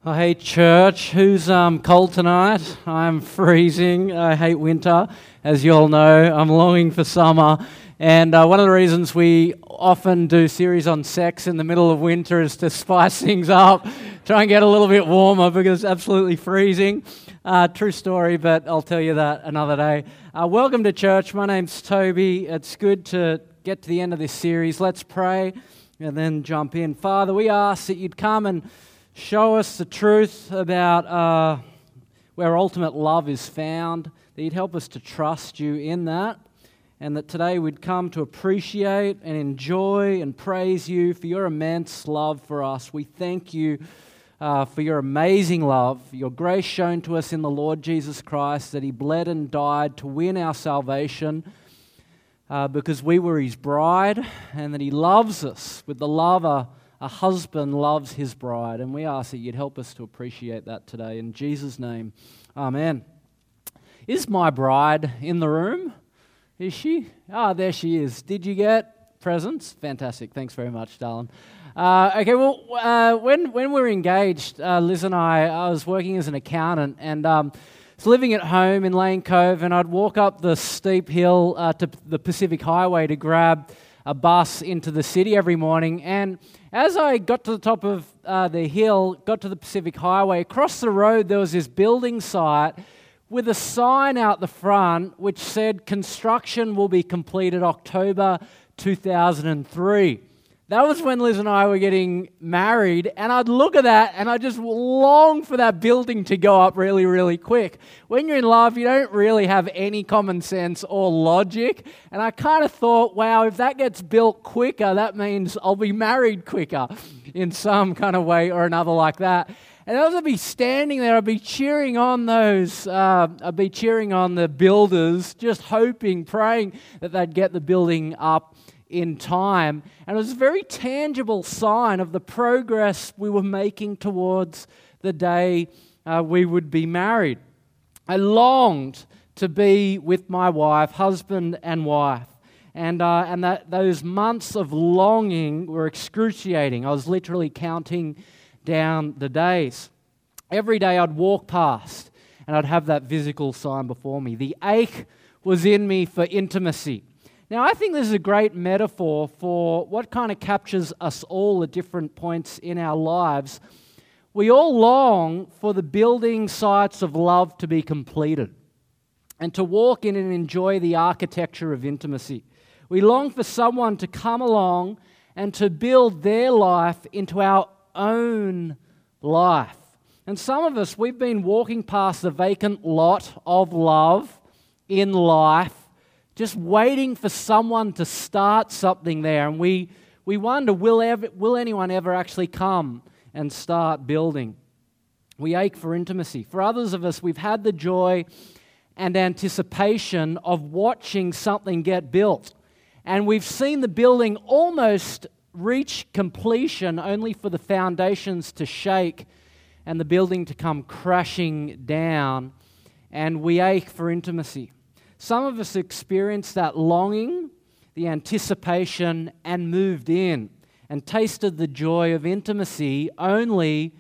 Oh, hey church, who's cold tonight? I'm freezing. I hate winter. As you all know, I'm longing for summer. And one of the reasons we often do series on sex in the middle of winter is to spice things up, try and get a little bit warmer because it's absolutely freezing. True story, but I'll tell you that another day. Welcome to church. My name's Toby. It's good to get to the end of this series. Let's pray and then jump in. Father, we ask that you'd come and show us the truth about where ultimate love is found, that you'd help us to trust you in that, and that today we'd come to appreciate and enjoy and praise you for your immense love for us. We thank you for your amazing love, your grace shown to us in the Lord Jesus Christ, that he bled and died to win our salvation because we were his bride, and that he loves us with the love a husband loves his bride, and we ask that you'd help us to appreciate that today. In Jesus' name, amen. Is my bride in the room? Is she? There she is. Did you get presents? Fantastic. Thanks very much, darling. When we were engaged, Liz and I was working as an accountant, and was living at home in Lane Cove, and I'd walk up the steep hill to the Pacific Highway to grab a bus into the city every morning. And as I got to the top of the hill, got to the Pacific Highway, across the road there was this building site with a sign out the front which said construction will be completed October 2003. That was when Liz and I were getting married, and I'd look at that and I just long for that building to go up really, really quick. When you're in love, you don't really have any common sense or logic, and I kind of thought, wow, if that gets built quicker, that means I'll be married quicker in some kind of way or another like that. And as I'd be standing there, I'd be cheering on the builders, just hoping, praying that they'd get the building up in time. And it was a very tangible sign of the progress we were making towards the day we would be married. I longed to be with my wife, husband and wife. And that those months of longing were excruciating. I was literally counting down the days. Every day I'd walk past and I'd have that physical sign before me. The ache was in me for intimacy. Now, I think this is a great metaphor for what kind of captures us all at different points in our lives. We all long for the building sites of love to be completed and to walk in and enjoy the architecture of intimacy. We long for someone to come along and to build their life into our own life. And some of us, we've been walking past the vacant lot of love in life, just waiting for someone to start something there. And we wonder, will anyone ever actually come and start building? We ache for intimacy. For others of us, we've had the joy and anticipation of watching something get built. And we've seen the building almost reach completion only for the foundations to shake and the building to come crashing down. And we ache for intimacy. Some of us experienced that longing, the anticipation, and moved in and tasted the joy of intimacy only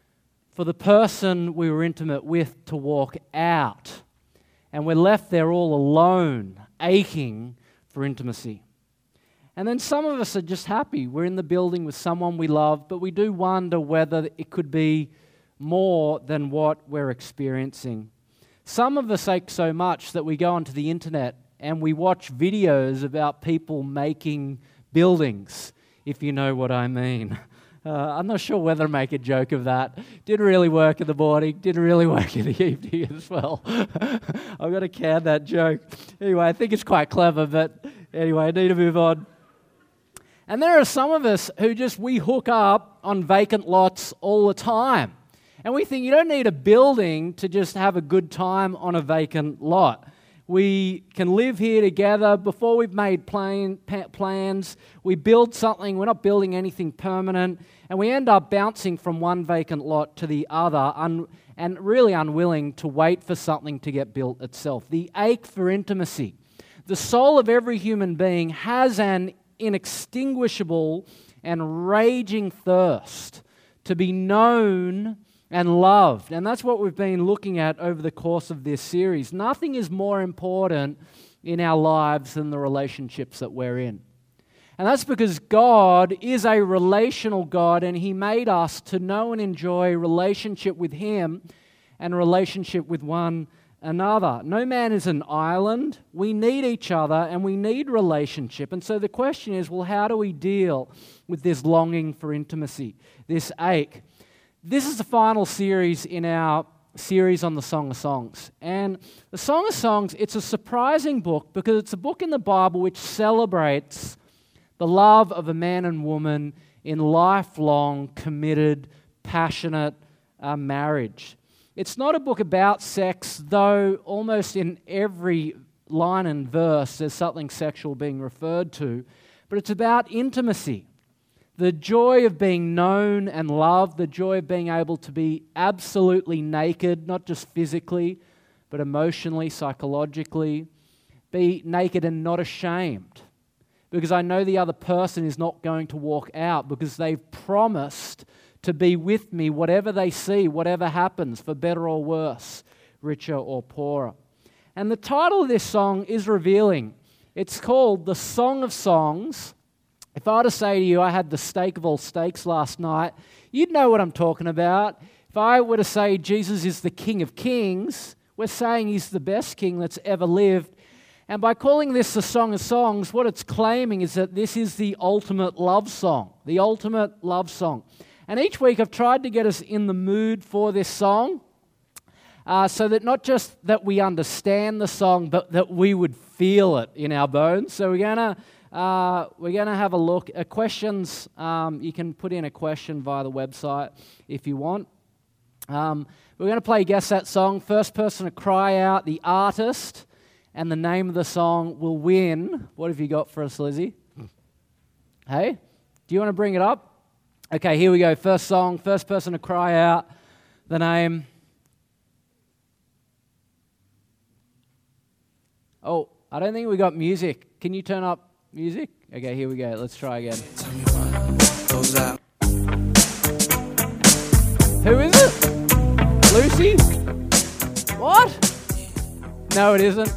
for the person we were intimate with to walk out. And we're left there all alone, aching for intimacy. And then some of us are just happy. We're in the building with someone we love, but we do wonder whether it could be more than what we're experiencing. Some of us ache so much that we go onto the internet and we watch videos about people making buildings, if you know what I mean. I'm not sure whether to make a joke of that. Didn't really work in the morning, didn't really work in the evening as well. I've got to can that joke. Anyway, I think it's quite clever, but anyway, I need to move on. And there are some of us who we hook up on vacant lots all the time. And we think you don't need a building to just have a good time on a vacant lot. We can live here together before we've made plans. We build something. We're not building anything permanent. And we end up bouncing from one vacant lot to the other and really unwilling to wait for something to get built itself. The ache for intimacy. The soul of every human being has an inextinguishable and raging thirst to be known and loved. And that's what we've been looking at over the course of this series. Nothing is more important in our lives than the relationships that we're in. And that's because God is a relational God, and He made us to know and enjoy relationship with Him and relationship with one another. No man is an island. We need each other, and we need relationship. And so the question is, well, how do we deal with this longing for intimacy, this ache? This is the final series in our series on the Song of Songs. And the Song of Songs, it's a surprising book because it's a book in the Bible which celebrates the love of a man and woman in lifelong, committed, passionate marriage. It's not a book about sex, though almost in every line and verse there's something sexual being referred to, but it's about intimacy. The joy of being known and loved, the joy of being able to be absolutely naked, not just physically, but emotionally, psychologically. Be naked and not ashamed, because I know the other person is not going to walk out because they've promised to be with me, whatever they see, whatever happens, for better or worse, richer or poorer. And the title of this song is revealing. It's called The Song of Songs. If I were to say to you, I had the steak of all steaks last night, you'd know what I'm talking about. If I were to say Jesus is the King of Kings, we're saying He's the best king that's ever lived. And by calling this the Song of Songs, what it's claiming is that this is the ultimate love song, the ultimate love song. And each week I've tried to get us in the mood for this song so that not just that we understand the song, but that we would feel it in our bones. So we're gonna have a look at questions. You can put in a question via the website if you want. We're going to play Guess That Song. First person to cry out the artist and the name of the song will win. What have you got for us, Lizzie? Hey, do you want to bring it up? Okay, here we go. First song, first person to cry out the name. Oh, I don't think we got music. Can you turn up music? Okay, here we go. Let's try again. Who is it? Lucy? What? No, it isn't.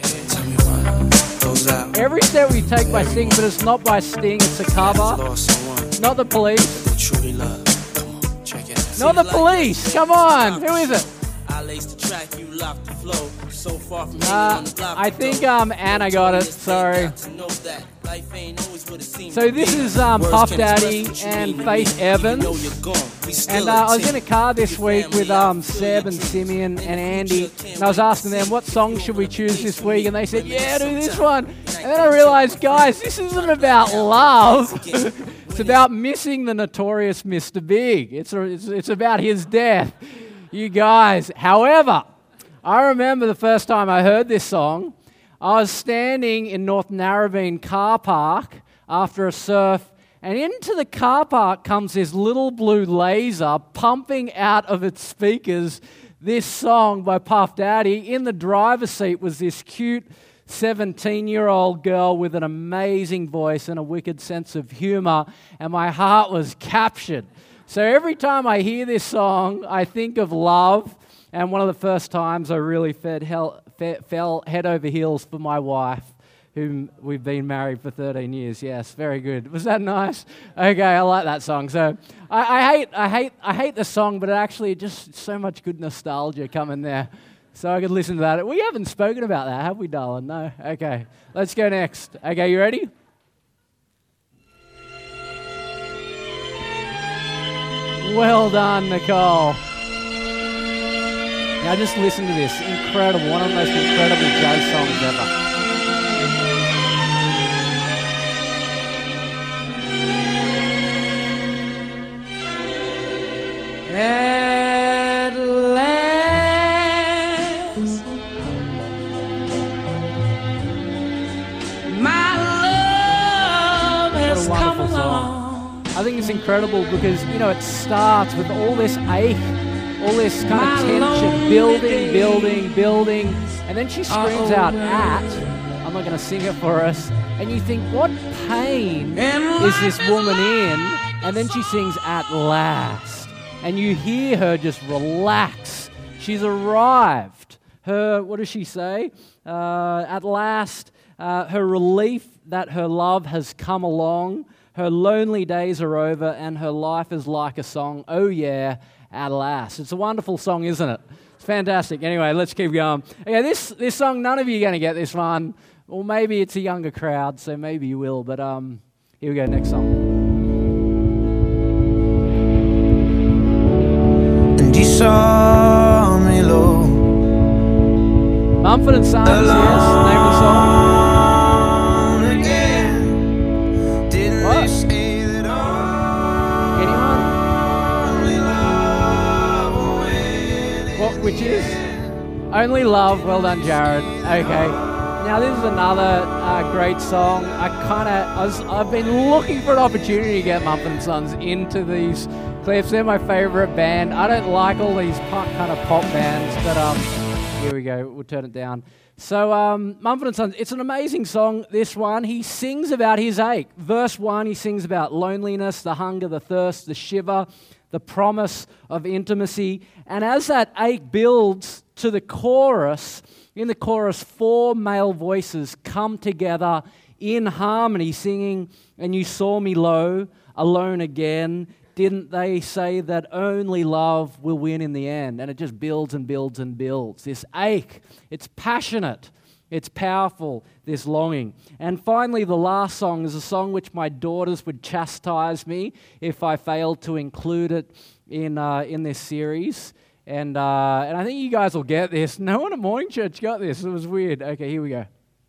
Every step we take by Sting, but it's not by Sting, it's a cover. Not the Police. Not the Police. Come on. Who is it? I think Anna got it. Sorry. So this is Puff Daddy and Faith Evans. And I was in a car this week with Seb and Simeon and Andy, and I was asking them, what song should we choose this week? And they said, yeah, do this one. And then I realized, guys, this isn't about love. It's about missing the notorious Mr. Big. It's about his death. You guys. However, I remember the first time I heard this song, I was standing in North Narrabeen car park after a surf, and into the car park comes this little blue laser pumping out of its speakers this song by Puff Daddy. In the driver's seat was this cute 17-year-old girl with an amazing voice and a wicked sense of humor, and my heart was captured. So every time I hear this song, I think of love, and one of the first times I really fell head over heels for my wife, whom we've been married for 13 years. Yes, very good. Was that nice? Okay, I like that song. So I hate the song, but actually just so much good nostalgia coming there. So I could listen to that. We haven't spoken about that, have we, darling? No? Okay, let's go next. Okay, you ready? Well done, Nicole. Now just listen to this. Incredible. One of the most incredible jazz songs ever. At last, my love has come along. I think it's incredible because, it starts with all this ache, all this kind of tension, building, and then she screams out, I'm not going to sing it for us, and you think, what pain is this woman in? And then she sings, at last. and you hear her just relax. She's arrived. What does she say? At last, her relief that her love has come along. Her lonely days are over, and her life is like a song. Oh yeah, at last. It's a wonderful song, isn't it? It's fantastic. Anyway, let's keep going. Okay, this song, none of you are going to get this one. Or maybe it's a younger crowd, so maybe you will. But here we go, next song. And you saw me low. Mumford and Sons, yes, name of the song. Which is Only Love. Well done, Jared. Okay. Now this is another great song. I've been looking for an opportunity to get Mumford and Sons into these clips. They're my favourite band. I don't like all these kind of pop bands, but here we go. We'll turn it down. So Mumford and Sons. It's an amazing song. This one. He sings about his ache. Verse 1. He sings about loneliness, the hunger, the thirst, the shiver, the promise of intimacy. And as that ache builds to the chorus, in the chorus, 4 male voices come together in harmony singing, and you saw me low, alone again. Didn't they say that only love will win in the end? And it just builds and builds and builds. This ache, it's passionate. It's powerful, this longing. And finally, the last song is a song which my daughters would chastise me if I failed to include it in this series. And I think you guys will get this. No one at Morning Church got this. It was weird. Okay, here we go.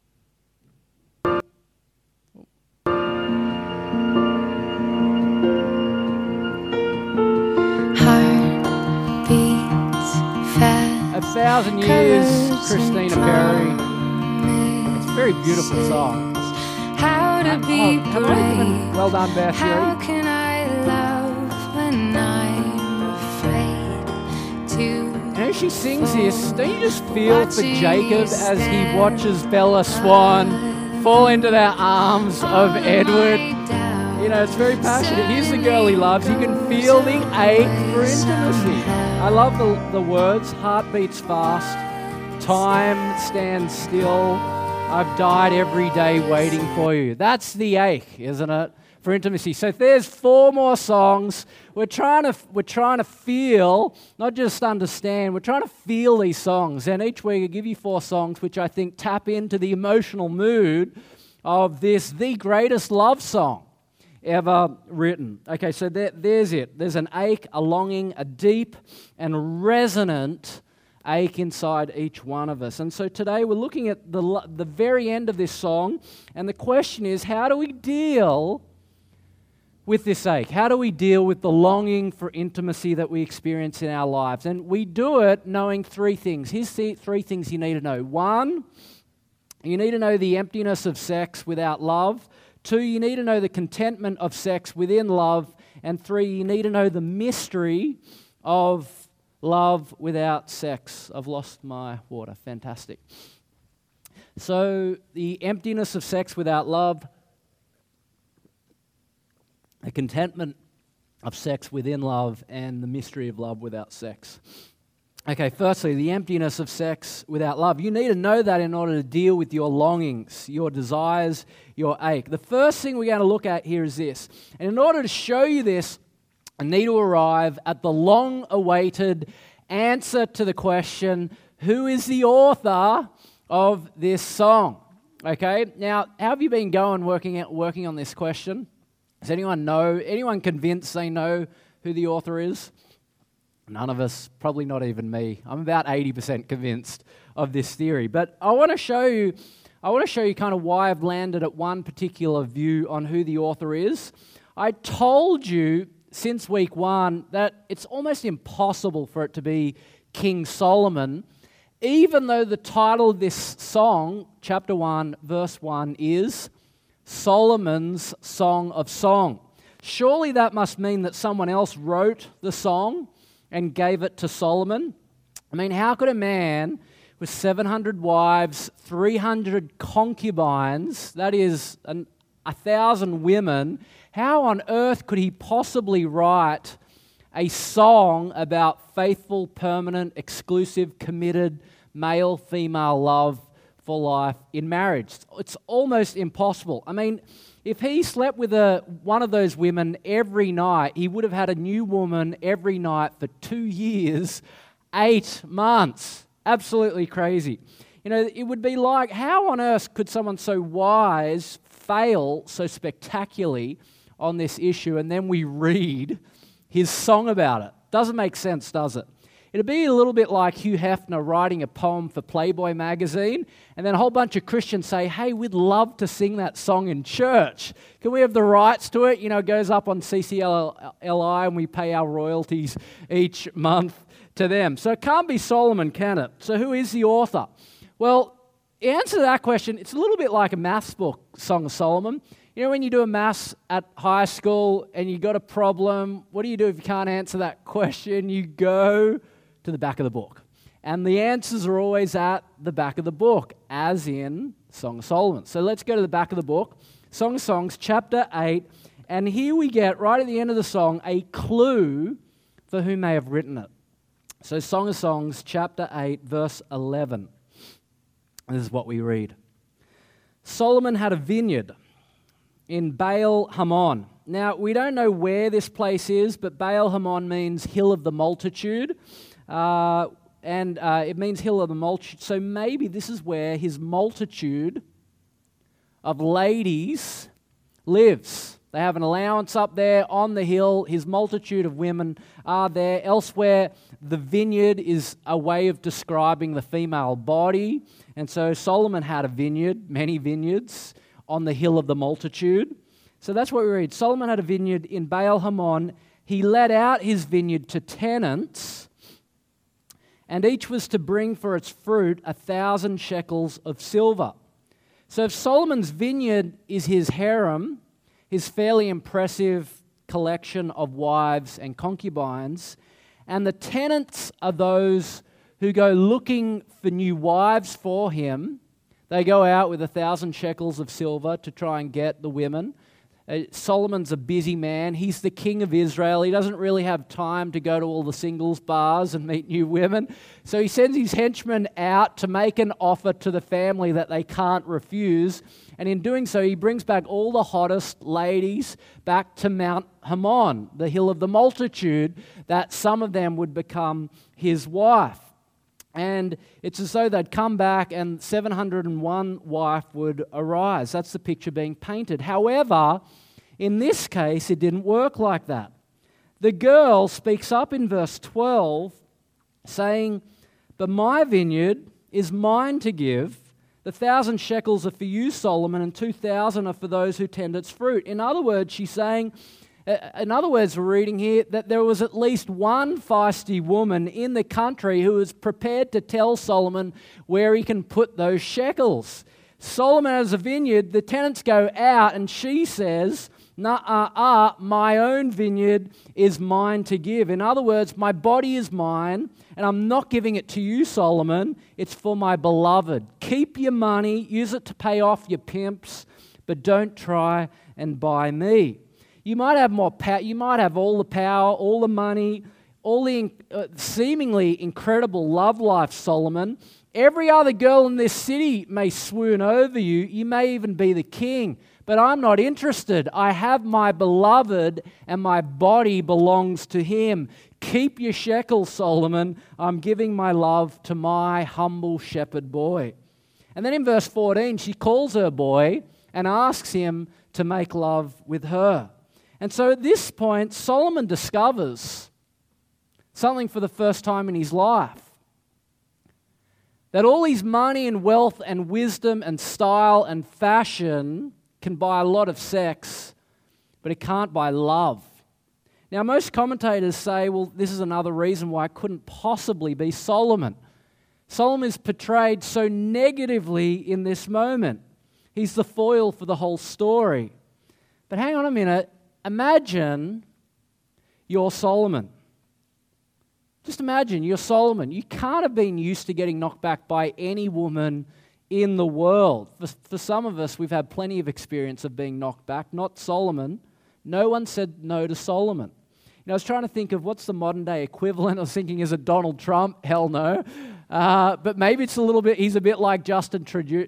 Heart beats fast. 1,000 Years, Christina Perry. Very beautiful song. How to be brave. Well done, Beth. How can I love when I'm afraid to? You know, she sings this. Don't you just feel for Jacob as he watches Bella Swan fall into the arms of Edward? You know, it's very passionate. Here's the girl he loves. You can feel the ache for intimacy. I love the words. Heart beats fast. Time stands still. I've died every day waiting for you. That's the ache, isn't it, for intimacy? So there's 4 more songs. We're trying to feel, not just understand. We're trying to feel these songs. And each week I give you 4 songs which I think tap into the emotional mood of this, the greatest love song ever written. Okay, so there's it. There's an ache, a longing, a deep and resonant ache inside each one of us. And so today we're looking at the very end of this song, and the question is, how do we deal with this ache? How do we deal with the longing for intimacy that we experience in our lives? And we do it knowing 3 things. Here's 3 things you need to know. 1, you need to know the emptiness of sex without love. 2, you need to know the contentment of sex within love. And 3, you need to know the mystery of love without sex. I've lost my water. Fantastic. So the emptiness of sex without love, the contentment of sex within love, and the mystery of love without sex. Okay, firstly, the emptiness of sex without love. You need to know that in order to deal with your longings, your desires, your ache. The first thing we're going to look at here is this. And in order to show you this, I need to arrive at the long-awaited answer to the question, who is the author of this song? Okay, now, how have you been going working on this question? Does anyone know? Anyone convinced they know who the author is? None of us, probably not even me. I'm about 80% convinced of this theory. But I want to show you kind of why I've landed at one particular view on who the author is. I told you since week 1 that it's almost impossible for it to be King Solomon, even though the title of this song, chapter 1, verse 1, is Solomon's Song of Song. Surely that must mean that someone else wrote the song and gave it to Solomon. I mean, how could a man with 700 wives, 300 concubines, that is 1,000 women, how on earth could he possibly write a song about faithful, permanent, exclusive, committed male-female love for life in marriage. It's almost impossible. I mean, if he slept with one of those women every night, he would have had a new woman every night for 2 years, 8 months. Absolutely crazy. You know, it would be like, how on earth could someone so wise fail so spectacularly on this issue, and then we read his song about it? Doesn't make sense, does it? It'd be a little bit like Hugh Hefner writing a poem for Playboy magazine, and then a whole bunch of Christians say, hey, we'd love to sing that song in church. Can we have the rights to it? You know, it goes up on CCLI and we pay our royalties each month to them. So it can't be Solomon, can it? So who is the author? Well, the answer to that question, it's a little bit like a maths book, Song of Solomon. You know, when you do a maths at high school and you got a problem, what do you do if you can't answer that question? You go to the back of the book. And the answers are always at the back of the book, as in Song of Solomon. So let's go to the back of the book, Song of Songs, chapter 8, and here we get, right at the end of the song, a clue for who may have written it. So Song of Songs, chapter 8, verse 11. This is what we read. Solomon had a vineyard in Baal Hamon. Now, we don't know where this place is, but Baal Hamon means hill of the multitude. And it means hill of the multitude. So maybe this is where his multitude of ladies lives. They have an allowance up there on the hill. His multitude of women are there. Elsewhere, the vineyard is a way of describing the female body. And so Solomon had a vineyard, many vineyards, on the hill of the multitude. So that's what we read. Solomon had a vineyard in Baal Hamon. He let out his vineyard to tenants, and each was to bring for its fruit 1,000 shekels of silver. So if Solomon's vineyard is his harem, his fairly impressive collection of wives and concubines, and the tenants are those who go looking for new wives for him, they go out with 1,000 shekels of silver to try and get the women. Solomon's a busy man. He's the king of Israel. He doesn't really have time to go to all the singles bars and meet new women. So he sends his henchmen out to make an offer to the family that they can't refuse. And in doing so, he brings back all the hottest ladies back to Mount Hermon, the hill of the multitude, that some of them would become his wife. And it's as though they'd come back and 701 wife would arise. That's the picture being painted. However, in this case, it didn't work like that. The girl speaks up in verse 12, saying, "But my vineyard is mine to give. The 1,000 shekels are for you, Solomon, and 2,000 are for those who tend its fruit." In other words, she's saying, we're reading here that there was at least one feisty woman in the country who was prepared to tell Solomon where he can put those shekels. Solomon has a vineyard, the tenants go out, and she says, my own vineyard is mine to give. In other words, my body is mine, and I'm not giving it to you, Solomon. It's for my beloved. Keep your money, use it to pay off your pimps, but don't try and buy me. You might have more power. You might have all the power, all the money, all the seemingly incredible love life, Solomon. Every other girl in this city may swoon over you. You may even be the king. But I'm not interested. I have my beloved, and my body belongs to him. Keep your shekels, Solomon. I'm giving my love to my humble shepherd boy. And then in verse 14, she calls her boy and asks him to make love with her. And so at this point, Solomon discovers something for the first time in his life. That all his money and wealth and wisdom and style and fashion can buy a lot of sex, but it can't buy love. Now, most commentators say, well, this is another reason why it couldn't possibly be Solomon. Solomon is portrayed so negatively in this moment. He's the foil for the whole story. But hang on a minute. Imagine you're Solomon. Just imagine you're Solomon. You can't have been used to getting knocked back by any woman in the world. For some of us, we've had plenty of experience of being knocked back. Not Solomon. No one said no to Solomon. I was trying to think of what's the modern day equivalent. I was thinking, is it Donald Trump? Hell no. But maybe it's a little bit, he's a bit like Justin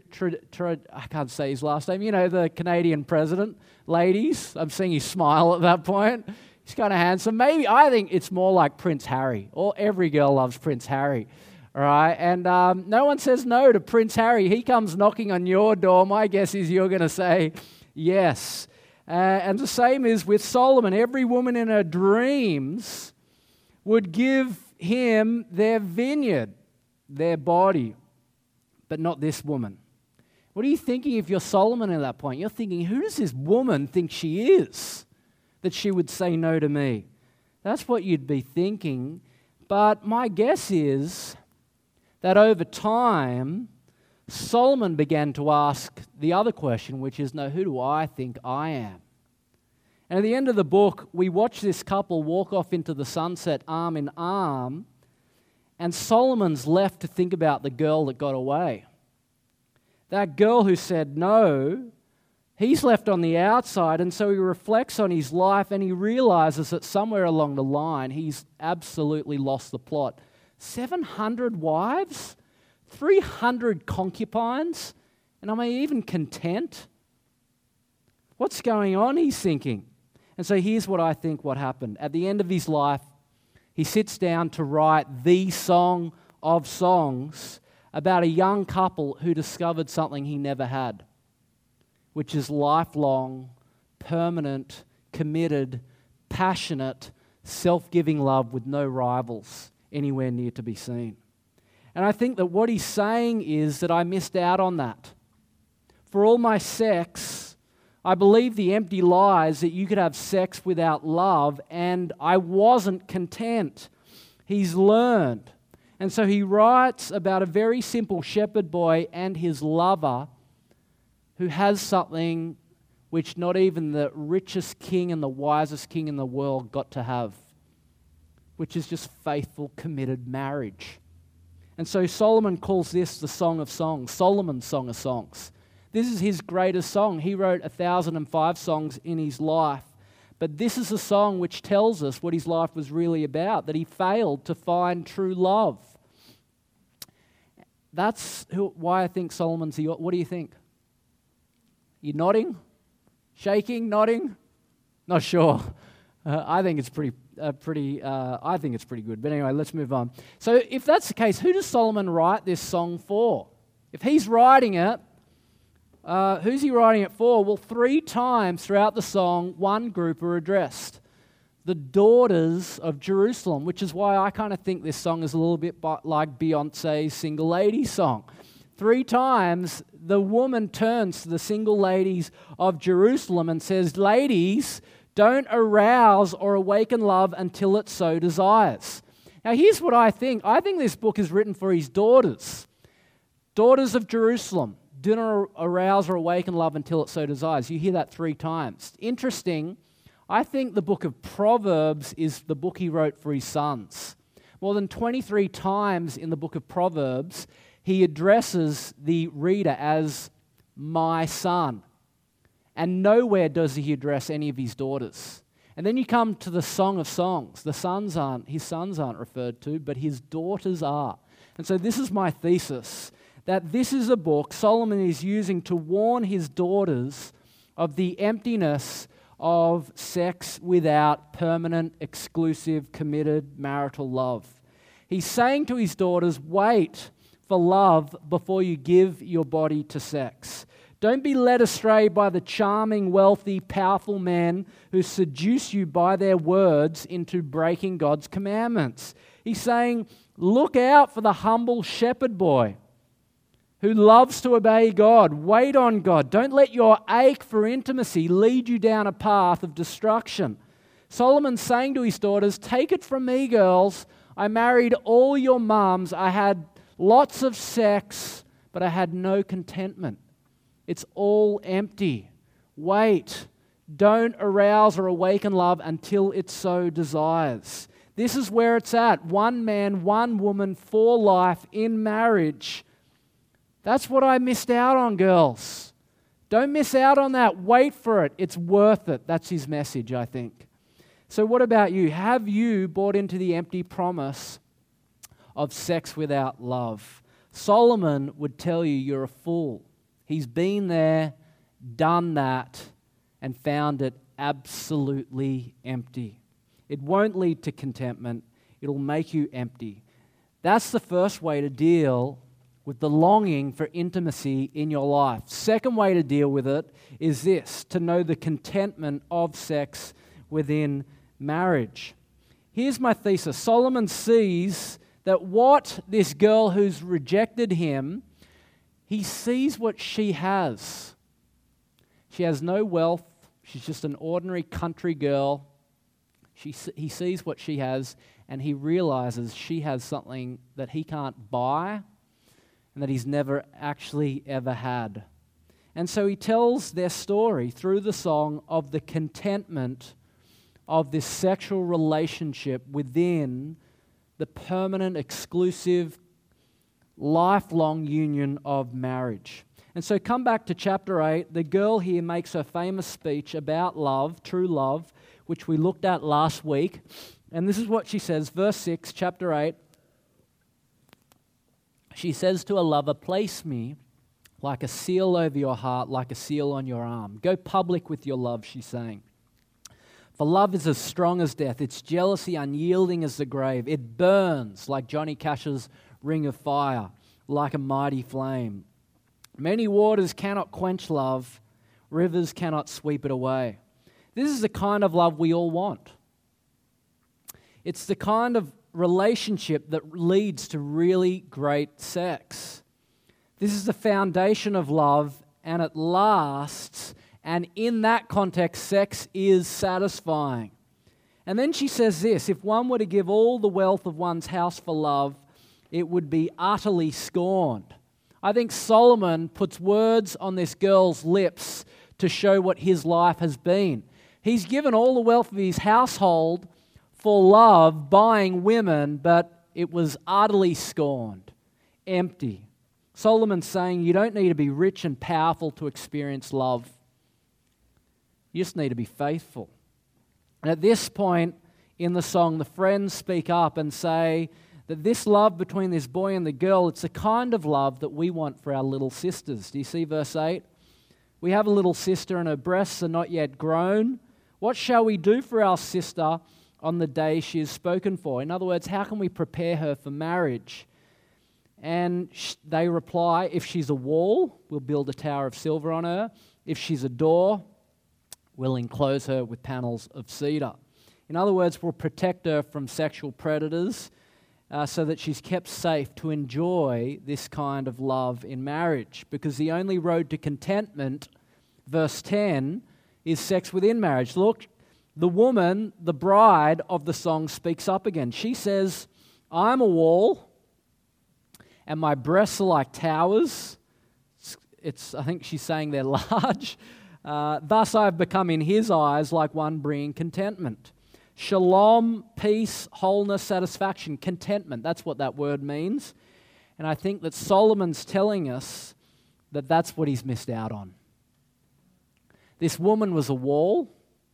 I can't say his last name, the Canadian president. Ladies, I'm seeing you smile at that point. He's kind of handsome. Maybe, I think it's more like Prince Harry. Every girl loves Prince Harry. All right, and no one says no to Prince Harry. He comes knocking on your door. My guess is you're going to say yes. And the same is with Solomon. Every woman in her dreams would give him their vineyard, their body, but not this woman. What are you thinking if you're Solomon at that point? You're thinking, who does this woman think she is that she would say no to me? That's what you'd be thinking. But my guess is that over time, Solomon began to ask the other question, which is, no, who do I think I am? And at the end of the book, we watch this couple walk off into the sunset arm in arm, and Solomon's left to think about the girl that got away. That girl who said no, he's left on the outside, and so he reflects on his life and he realizes that somewhere along the line, he's absolutely lost the plot. 700 wives? 300 concubines? And am I even content? What's going on, he's thinking. And so here's what I think what happened. At the end of his life, he sits down to write the song of songs about a young couple who discovered something he never had, which is lifelong, permanent, committed, passionate, self-giving love with no rivals anywhere near to be seen. And I think that what he's saying is that I missed out on that. For all my sex, I believed the empty lies that you could have sex without love, and I wasn't content. He's learned. And so he writes about a very simple shepherd boy and his lover who has something which not even the richest king and the wisest king in the world got to have, which is just faithful, committed marriage. And so Solomon calls this the Song of Songs, Solomon's Song of Songs. This is his greatest song. He wrote 1,005 songs in his life. But this is a song which tells us what his life was really about, that he failed to find true love. That's why I think Solomon's the... What do you think? You nodding? Shaking? Nodding? Not sure. I think it's pretty good. But anyway, let's move on. So if that's the case, who does Solomon write this song for? If he's writing it, who's he writing it for? Well, 3 times throughout the song, one group are addressed. The daughters of Jerusalem, which is why I kind of think this song is a little bit like Beyonce's Single Ladies song. 3 times, the woman turns to the single ladies of Jerusalem and says, ladies, don't arouse or awaken love until it so desires. Now, here's what I think. I think this book is written for his daughters. Daughters of Jerusalem, do not arouse or awaken love until it so desires. You hear that 3 times. Interesting. I think the book of Proverbs is the book he wrote for his sons. More than 23 times in the book of Proverbs, he addresses the reader as my son. And nowhere does he address any of his daughters. And then you come to the Song of Songs. His sons aren't referred to, but his daughters are. And so this is my thesis, that this is a book Solomon is using to warn his daughters of the emptiness of sex without permanent, exclusive, committed marital love. He's saying to his daughters, wait for love before you give your body to sex. Don't be led astray by the charming, wealthy, powerful men who seduce you by their words into breaking God's commandments. He's saying, look out for the humble shepherd boy who loves to obey God. Wait on God. Don't let your ache for intimacy lead you down a path of destruction. Solomon's saying to his daughters, take it from me, girls. I married all your mums. I had lots of sex, but I had no contentment. It's all empty. Wait. Don't arouse or awaken love until it so desires. This is where it's at. One man, one woman for life in marriage. That's what I missed out on, girls. Don't miss out on that. Wait for it. It's worth it. That's his message, I think. So what about you? Have you bought into the empty promise of sex without love? Solomon would tell you you're a fool. He's been there, done that, and found it absolutely empty. It won't lead to contentment. It'll make you empty. That's the first way to deal with the longing for intimacy in your life. Second way to deal with it is this, to know the contentment of sex within marriage. Here's my thesis. Solomon sees that what this girl who's rejected him, he sees what she has. She has no wealth. She's just an ordinary country girl. He sees what she has, and he realizes she has something that he can't buy and that he's never actually ever had. And so he tells their story through the song of the contentment of this sexual relationship within the permanent, exclusive, lifelong union of marriage. And so come back to chapter 8. The girl here makes her famous speech about love, true love, which we looked at last week. And this is what she says, verse 6, chapter 8. She says to a lover, "Place me like a seal over your heart, like a seal on your arm. Go public with your love," she's saying. "For love is as strong as death. Its jealousy unyielding as the grave. It burns like Johnny Cash's Ring of Fire, like a mighty flame. Many waters cannot quench love. Rivers cannot sweep it away." This is the kind of love we all want. It's the kind of relationship that leads to really great sex. This is the foundation of love, and it lasts, and in that context, sex is satisfying. And then she says this, if one were to give all the wealth of one's house for love, it would be utterly scorned. I think Solomon puts words on this girl's lips to show what his life has been. He's given all the wealth of his household for love, buying women, but it was utterly scorned, empty. Solomon's saying you don't need to be rich and powerful to experience love. You just need to be faithful. And at this point in the song, the friends speak up and say that this love between this boy and the girl, it's the kind of love that we want for our little sisters. Do you see verse 8? We have a little sister and her breasts are not yet grown. What shall we do for our sister on the day she is spoken for? In other words, how can we prepare her for marriage? And they reply, if she's a wall, we'll build a tower of silver on her. If she's a door, we'll enclose her with panels of cedar. In other words, we'll protect her from sexual predators so that she's kept safe to enjoy this kind of love in marriage. Because the only road to contentment, verse 10, is sex within marriage. Look, the woman, the bride of the song, speaks up again. She says, I'm a wall, and my breasts are like towers. I think she's saying they're large. Thus I have become in his eyes like one bringing contentment. Shalom, peace, wholeness, satisfaction, contentment. That's what that word means. And I think that Solomon's telling us that that's what he's missed out on. This woman was a wall,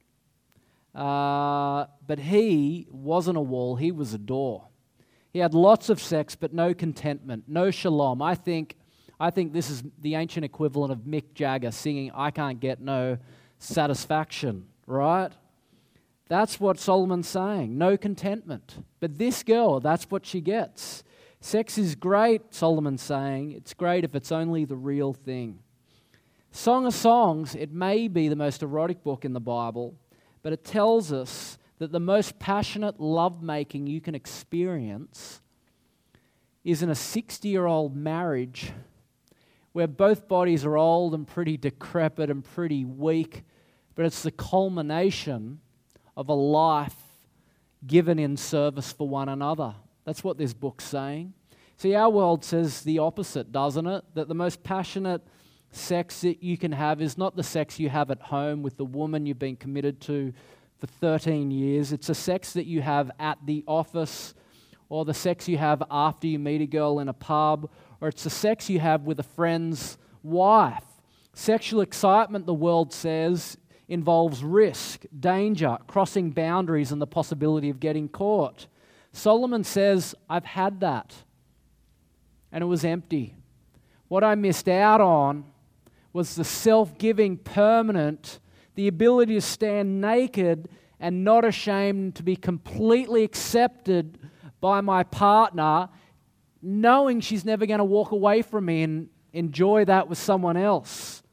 but he wasn't a wall, he was a door. He had lots of sex, but no contentment, no shalom. I think this is the ancient equivalent of Mick Jagger singing, I can't get no satisfaction, right? That's what Solomon's saying, no contentment. But this girl, that's what she gets. Sex is great, Solomon's saying. It's great if it's only the real thing. Song of Songs, it may be the most erotic book in the Bible, but it tells us that the most passionate lovemaking you can experience is in a 60-year-old marriage where both bodies are old and pretty decrepit and pretty weak, but it's the culmination of a life given in service for one another. That's what this book's saying. See, our world says the opposite, doesn't it? That the most passionate sex that you can have is not the sex you have at home with the woman you've been committed to for 13 years. It's a sex that you have at the office, or the sex you have after you meet a girl in a pub, or it's the sex you have with a friend's wife. Sexual excitement, the world says, involves risk, danger, crossing boundaries, and the possibility of getting caught. Solomon says, I've had that, and it was empty. What I missed out on was the self-giving, permanent, the ability to stand naked and not ashamed, to be completely accepted by my partner, knowing she's never going to walk away from me and enjoy that with someone else.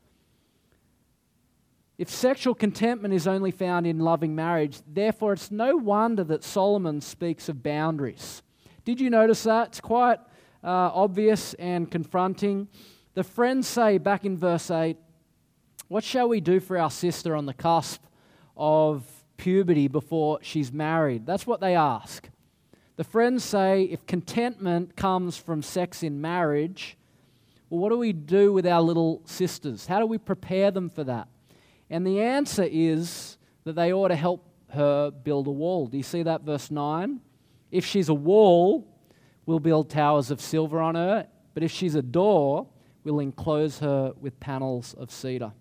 If sexual contentment is only found in loving marriage, therefore it's no wonder that Solomon speaks of boundaries. Did you notice that? It's quite obvious and confronting. The friends say back in verse 8, what shall we do for our sister on the cusp of puberty before she's married? That's what they ask. The friends say, if contentment comes from sex in marriage, well, what do we do with our little sisters? How do we prepare them for that? And the answer is that they ought to help her build a wall. Do you see that, verse 9? If she's a wall, we'll build towers of silver on her, but if she's a door, we'll enclose her with panels of cedar.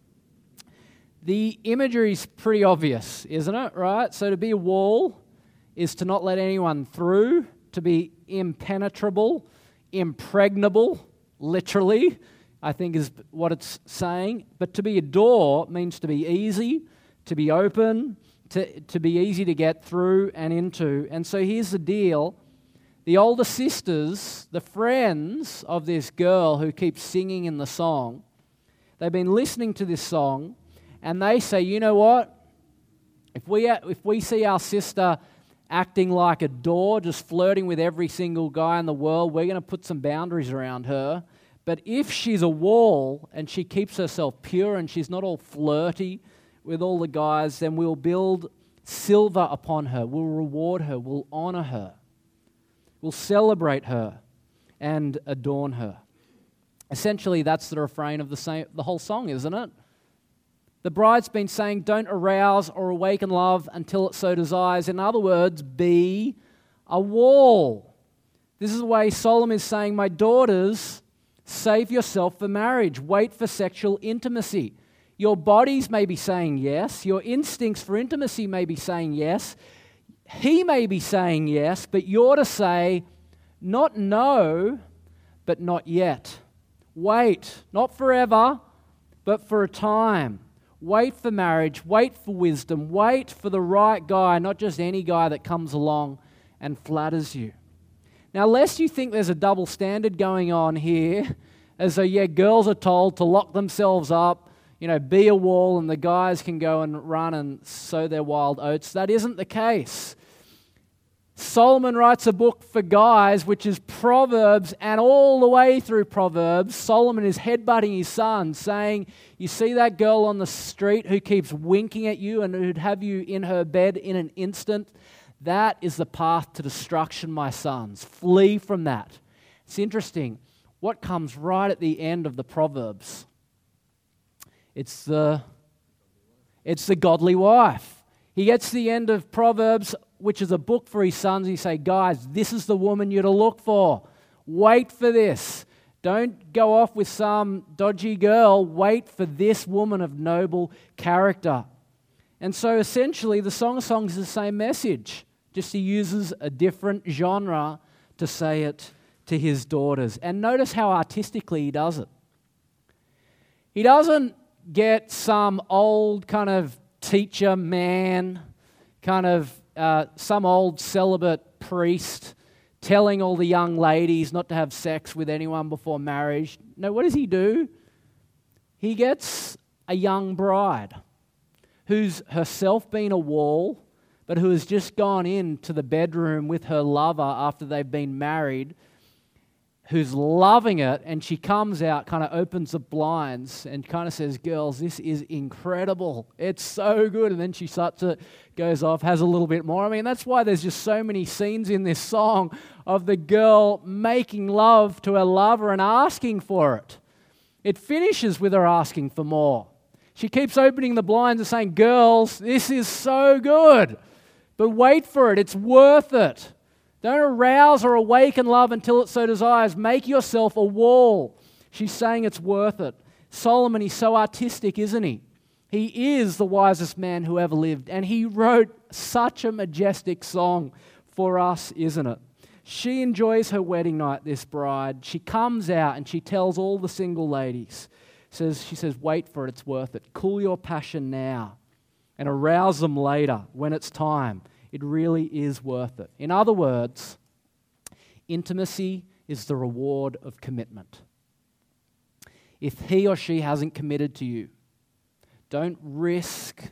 The imagery is pretty obvious, isn't it, right? So to be a wall is to not let anyone through, to be impenetrable, impregnable, literally, I think is what it's saying. But to be a door means to be easy, to be open, to be easy to get through and into. And so here's the deal. The older sisters, the friends of this girl who keeps singing in the song, they've been listening to this song, and they say, you know what? If we see our sister acting like a door, just flirting with every single guy in the world, we're going to put some boundaries around her. But if she's a wall and she keeps herself pure and she's not all flirty with all the guys, then we'll build silver upon her. We'll reward her. We'll honor her. We'll celebrate her and adorn her. Essentially, that's the refrain of the whole song, isn't it? The bride's been saying, don't arouse or awaken love until it so desires. In other words, be a wall. This is the way Solomon is saying, my daughters, save yourself for marriage. Wait for sexual intimacy. Your bodies may be saying yes. Your instincts for intimacy may be saying yes. He may be saying yes, but you're to say, not no, but not yet. Wait, not forever, but for a time. Wait for marriage, wait for wisdom, wait for the right guy, not just any guy that comes along and flatters you. Now, lest you think there's a double standard going on here, as though, girls are told to lock themselves up, be a wall, and the guys can go and run and sow their wild oats. That isn't the case. Solomon writes a book for guys, which is Proverbs, and all the way through Proverbs, Solomon is headbutting his son, saying, you see that girl on the street who keeps winking at you and who'd have you in her bed in an instant? That is the path to destruction, my sons. Flee from that. It's interesting. What comes right at the end of the Proverbs? It's the godly wife. He gets to the end of Proverbs, which is a book for his sons. He say, guys, this is the woman you're to look for. Wait for this. Don't go off with some dodgy girl. Wait for this woman of noble character. And so essentially the Song of Songs is the same message. Just he uses a different genre to say it to his daughters. And notice how artistically he does it. He doesn't get some old kind of teacher man, kind of some old celibate priest telling all the young ladies not to have sex with anyone before marriage. No, what does he do? He gets a young bride who's herself been a wall, but who has just gone into the bedroom with her lover after they've been married, who's loving it, and she comes out, kind of opens the blinds and kind of says, girls, this is incredible. It's so good. And then she goes off, has a little bit more. I mean, that's why there's just so many scenes in this song of the girl making love to her lover and asking for it. It finishes with her asking for more. She keeps opening the blinds and saying, girls, this is so good. But wait for it. It's worth it. Don't arouse or awaken love until it so desires. Make yourself a wall. She's saying it's worth it. Solomon, he's so artistic, isn't he? He is the wisest man who ever lived, and he wrote such a majestic song for us, isn't it? She enjoys her wedding night, this bride. She comes out and she tells all the single ladies, she says, wait for it, it's worth it. Cool your passion now and arouse them later when it's time. It really is worth it. In other words, intimacy is the reward of commitment. If he or she hasn't committed to you, don't risk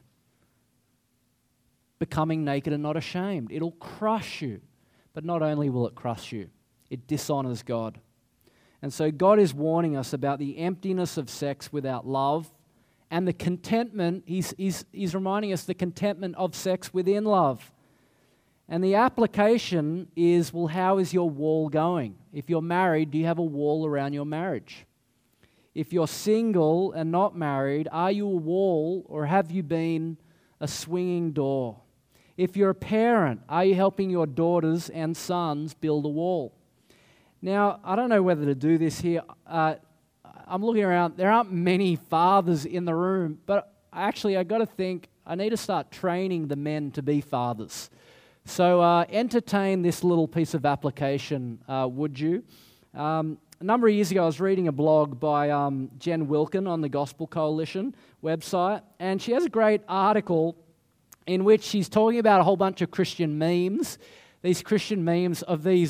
becoming naked and not ashamed. It'll crush you. But not only will it crush you, it dishonors God. And so God is warning us about the emptiness of sex without love and the contentment, he's reminding us the contentment of sex within love. And the application is, well, how is your wall going? If you're married, do you have a wall around your marriage? If you're single and not married, are you a wall or have you been a swinging door? If you're a parent, are you helping your daughters and sons build a wall? Now, I don't know whether to do this here. I'm looking around. There aren't many fathers in the room, but actually I've got to think I need to start training the men to be fathers. So entertain this little piece of application, would you? A number of years ago, I was reading a blog by Jen Wilkin on the Gospel Coalition website, and she has a great article in which she's talking about a whole bunch of Christian memes, these Christian memes of these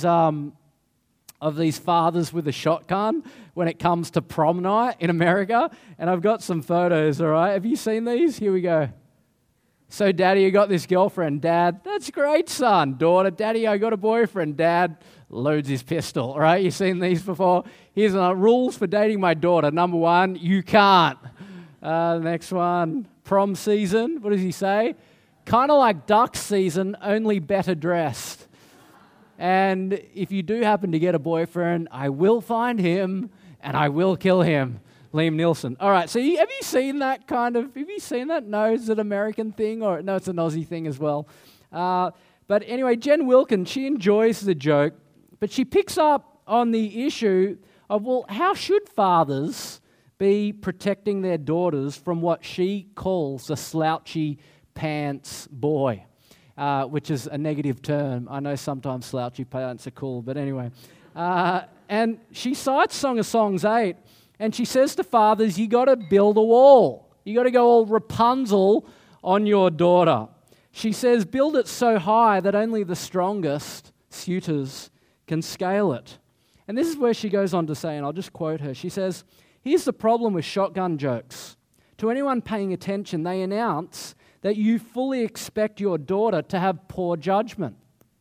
fathers with a shotgun when it comes to prom night in America. And I've got some photos, all right? Have you seen these? Here we go. So, Daddy, you got this girlfriend. Dad, that's great, son. Daughter, Daddy, I got a boyfriend. Dad loads his pistol, all right? You've seen these before? Here's rules for dating my daughter. Number 1, you can't. Next one, prom season. What does he say? Kind of like duck season, only better dressed. And if you do happen to get a boyfriend, I will find him and I will kill him. Liam Neeson. All right, so have you seen that have you seen that? No, is it an American thing? Or no, it's an Aussie thing as well. But anyway, Jen Wilkin, she enjoys the joke, but she picks up on the issue of, well, how should fathers be protecting their daughters from what she calls a slouchy pants boy, which is a negative term. I know sometimes slouchy pants are cool, but anyway. And she cites Song of Songs 8, and she says to fathers, you got to build a wall. You got to go all Rapunzel on your daughter. She says, build it so high that only the strongest suitors can scale it. And this is where she goes on to say, and I'll just quote her, she says, here's the problem with shotgun jokes. To anyone paying attention, they announce that you fully expect your daughter to have poor judgment.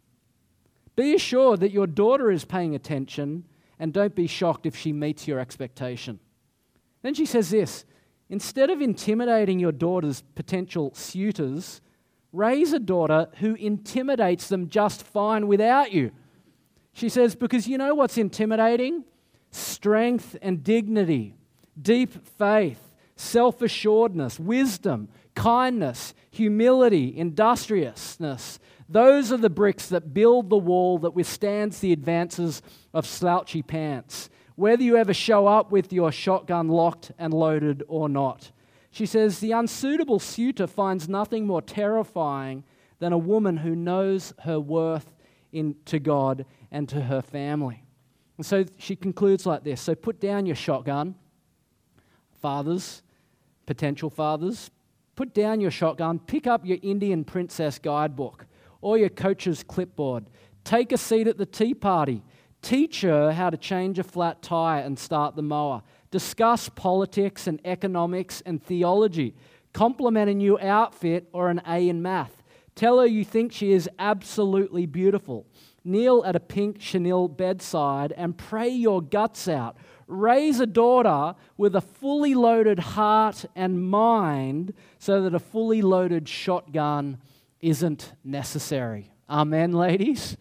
Be assured that your daughter is paying attention, and don't be shocked if she meets your expectation. Then she says this, instead of intimidating your daughter's potential suitors, raise a daughter who intimidates them just fine without you. She says, because you know what's intimidating? Strength and dignity, deep faith, self-assuredness, wisdom, kindness, humility, industriousness. Those are the bricks that build the wall that withstands the advances of slouchy pants, whether you ever show up with your shotgun locked and loaded or not. She says, the unsuitable suitor finds nothing more terrifying than a woman who knows her worth to God and to her family. And so she concludes like this. So put down your shotgun, fathers, potential fathers. Put down your shotgun, pick up your Indian Princess guidebook or your coach's clipboard. Take a seat at the tea party. Teach her how to change a flat tire and start the mower. Discuss politics and economics and theology. Compliment a new outfit or an A in math. Tell her you think she is absolutely beautiful. Kneel at a pink chenille bedside and pray your guts out. Raise a daughter with a fully loaded heart and mind so that a fully loaded shotgun isn't necessary. Amen, ladies?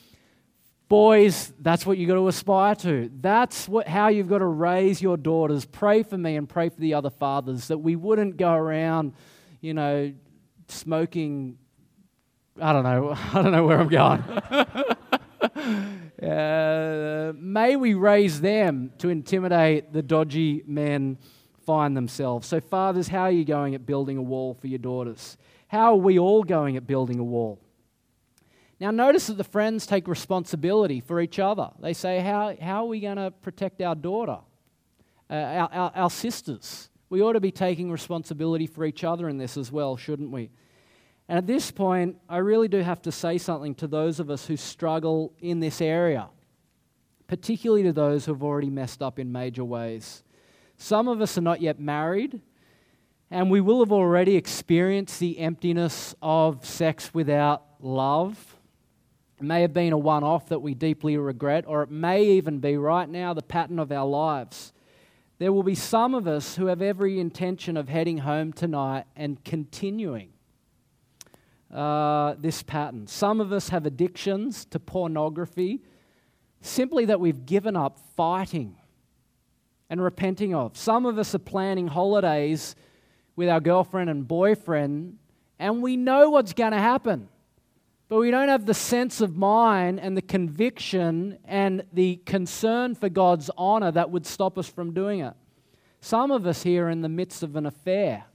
Boys, that's what you've got to aspire to. That's how you've got to raise your daughters. Pray for me and pray for the other fathers that we wouldn't go around, smoking. I don't know where I'm going. May we raise them to intimidate the dodgy men find themselves. So fathers, how are you going at building a wall for your daughters? How are we all going at building a wall? Now notice that the friends take responsibility for each other. They say, how are we going to protect our daughter, our sisters? We ought to be taking responsibility for each other in this as well, shouldn't we? And at this point, I really do have to say something to those of us who struggle in this area, particularly to those who have already messed up in major ways. Some of us are not yet married, and we will have already experienced the emptiness of sex without love. It may have been a one-off that we deeply regret, or it may even be right now the pattern of our lives. There will be some of us who have every intention of heading home tonight and continuing this pattern. Some of us have addictions to pornography, simply that we've given up fighting and repenting of. Some of us are planning holidays with our girlfriend and boyfriend, and we know what's going to happen, but we don't have the sense of mind and the conviction and the concern for God's honor that would stop us from doing it. Some of us here are in the midst of an affair.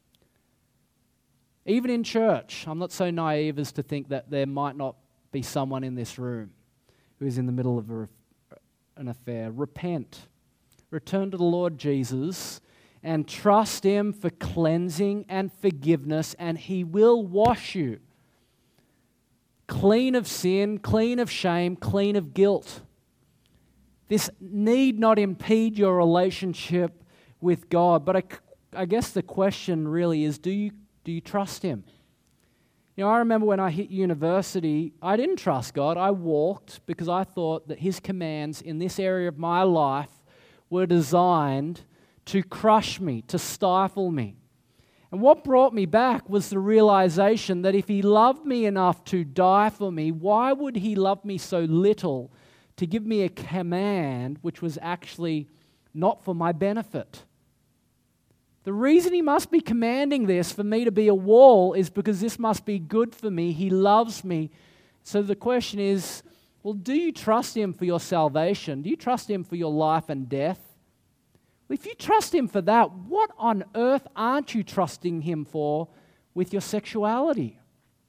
Even in church, I'm not so naive as to think that there might not be someone in this room who is in the middle of an affair. Repent. Return to the Lord Jesus and trust Him for cleansing and forgiveness, and He will wash you clean of sin, clean of shame, clean of guilt. This need not impede your relationship with God, but I guess the question really is, do you trust Him? You know, I remember when I hit university, I didn't trust God. I walked because I thought that His commands in this area of my life were designed to crush me, to stifle me. And what brought me back was the realization that if He loved me enough to die for me, why would He love me so little to give me a command which was actually not for my benefit? The reason He must be commanding this for me to be a wall is because this must be good for me. He loves me. So the question is, well, do you trust Him for your salvation? Do you trust Him for your life and death? Well, if you trust Him for that, what on earth aren't you trusting Him for with your sexuality?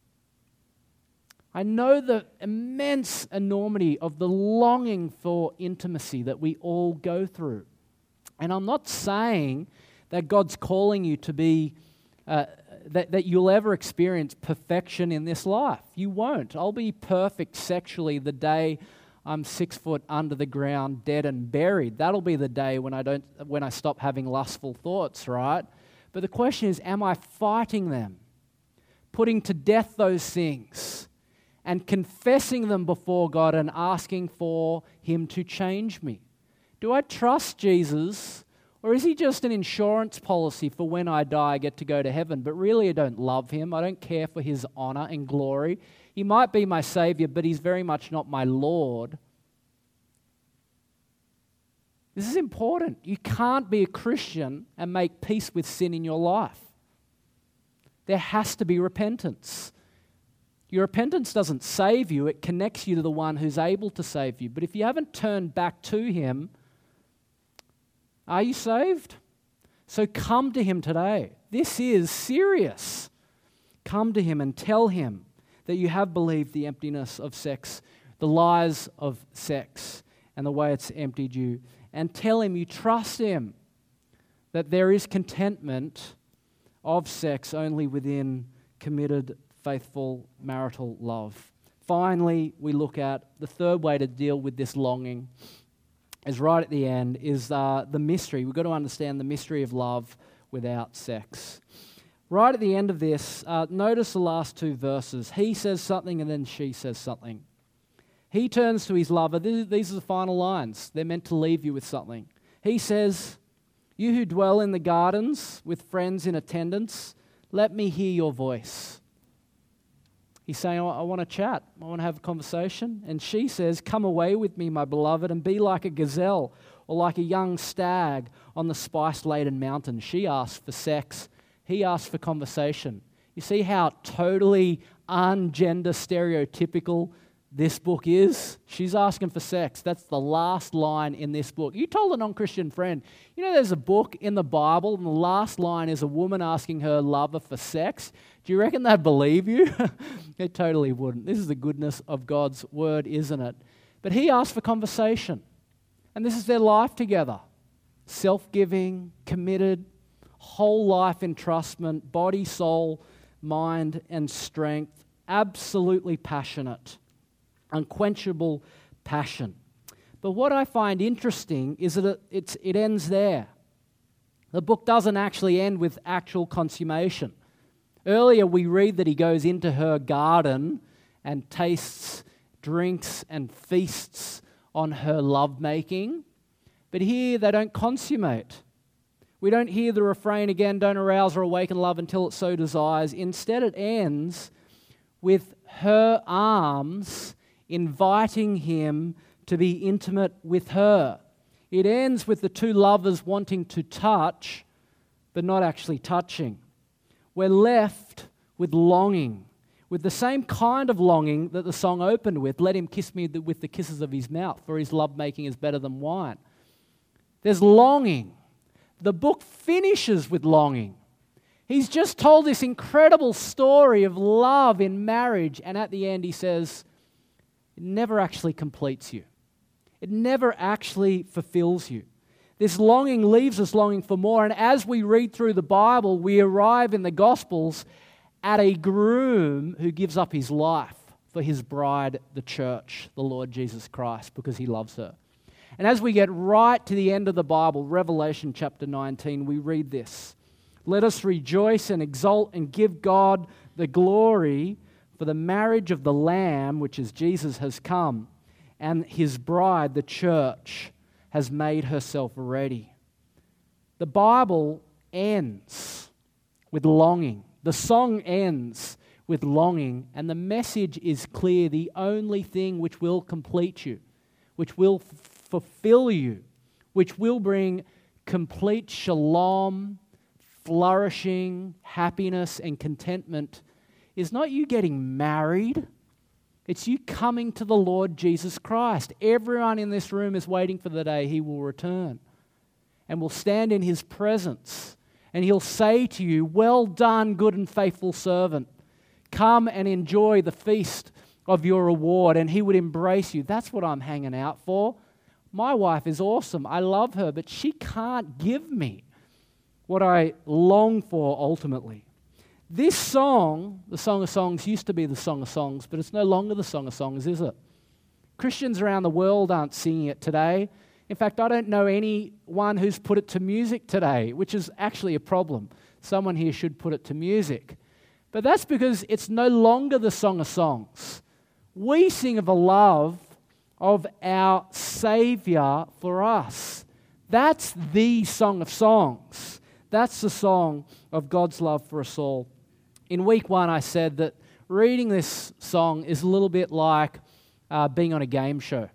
I know the immense enormity of the longing for intimacy that we all go through. And I'm not saying that God's calling you to be, that you'll ever experience perfection in this life. You won't. I'll be perfect sexually the day I'm 6 foot under the ground, dead and buried. That'll be the day when I stop having lustful thoughts, right? But the question is, am I fighting them? Putting to death those things and confessing them before God and asking for Him to change me? Do I trust Jesus? Or is He just an insurance policy for when I die I get to go to heaven? But really I don't love Him. I don't care for His honor and glory. He might be my Savior, but He's very much not my Lord. This is important. You can't be a Christian and make peace with sin in your life. There has to be repentance. Your repentance doesn't save you. It connects you to the one who's able to save you. But if you haven't turned back to Him, are you saved? So come to Him today. This is serious. Come to Him and tell Him that you have believed the emptiness of sex, the lies of sex, and the way it's emptied you. And tell Him you trust Him, that there is contentment of sex only within committed, faithful marital love. Finally, we look at the third way to deal with this longing, is right at the end, is the mystery. We've got to understand the mystery of love without sex. Right at the end of this, notice the last two verses. He says something and then she says something. He turns to his lover. These are the final lines. They're meant to leave you with something. He says, "You who dwell in the gardens with friends in attendance, let me hear your voice." He's saying, I want to chat. I want to have a conversation. And she says, "Come away with me, my beloved, and be like a gazelle or like a young stag on the spice-laden mountain." She asks for sex. He asks for conversation. You see how totally ungender stereotypical this book is? She's asking for sex. That's the last line in this book. You told a non-Christian friend, you know there's a book in the Bible and the last line is a woman asking her lover for sex. Do you reckon they'd believe you? They totally wouldn't. This is the goodness of God's word, isn't it? But he asked for conversation. And this is their life together. Self-giving, committed, whole life entrustment, body, soul, mind, and strength. Absolutely passionate. Unquenchable passion. But what I find interesting is that it ends there. The book doesn't actually end with actual consummation. Earlier we read that he goes into her garden and tastes, drinks, and feasts on her lovemaking. But here they don't consummate. We don't hear the refrain again, don't arouse or awaken love until it so desires. Instead it ends with her arms inviting him to be intimate with her. It ends with the two lovers wanting to touch, but not actually touching. We're left with longing, with the same kind of longing that the song opened with. Let him kiss me with the kisses of his mouth, for his lovemaking is better than wine. There's longing. The book finishes with longing. He's just told this incredible story of love in marriage, and at the end he says, it never actually completes you. It never actually fulfills you. This longing leaves us longing for more, and as we read through the Bible, we arrive in the Gospels at a groom who gives up his life for his bride, the church, the Lord Jesus Christ, because he loves her. And as we get right to the end of the Bible, Revelation chapter 19, we read this. Let us rejoice and exult and give God the glory, for the marriage of the Lamb, which is Jesus, has come, and his bride, the church, has made herself ready. The Bible ends with longing. The song ends with longing, and the message is clear. The only thing which will complete you, which will fulfill you, which will bring complete shalom, flourishing, happiness, and contentment is not you getting married. It's you coming to the Lord Jesus Christ. Everyone in this room is waiting for the day he will return and will stand in his presence, and he'll say to you, well done, good and faithful servant. Come and enjoy the feast of your reward, and he would embrace you. That's what I'm hanging out for. My wife is awesome. I love her, but she can't give me what I long for ultimately. This song, the Song of Songs, used to be the Song of Songs, but it's no longer the Song of Songs, is it? Christians around the world aren't singing it today. In fact, I don't know anyone who's put it to music today, which is actually a problem. Someone here should put it to music. But that's because it's no longer the Song of Songs. We sing of the love of our Savior for us. That's the Song of Songs. That's the song of God's love for us all. In week one, I said that reading this song is a little bit like being on a game show.